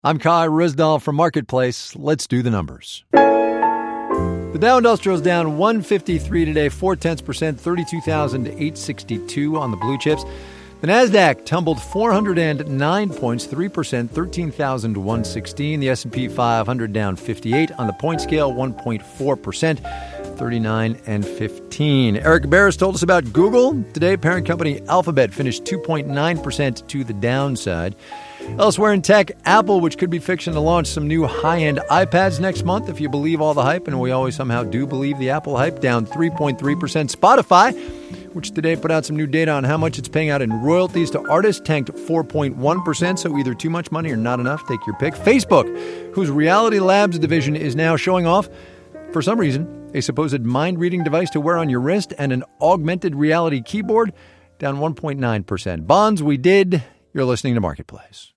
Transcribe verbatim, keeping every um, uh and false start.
I'm Kai Rizdal from Marketplace. Let's do the numbers. The Dow Industrial is down one fifty-three today, four tenths percent, thirty-two thousand eight hundred sixty-two on the blue chips. The Nasdaq tumbled four hundred nine points, three percent, thirteen thousand one hundred sixteen. The S and P five hundred down fifty-eight on the point scale, one point four percent, thirty-nine and fifteen. Eric Barris told us about Google. Today, parent company Alphabet finished two point nine percent to the downside. Elsewhere in tech, Apple, which could be fixing to launch some new high-end iPads next month, if you believe all the hype, and we always somehow do believe the Apple hype, down three point three percent. Spotify, which today put out some new data on how much it's paying out in royalties to artists, tanked four point one percent, so either too much money or not enough. Take your pick. Facebook, whose Reality Labs division is now showing off, for some reason, a supposed mind-reading device to wear on your wrist and an augmented reality keyboard, down one point nine percent. Bonds, we did. You're listening to Marketplace.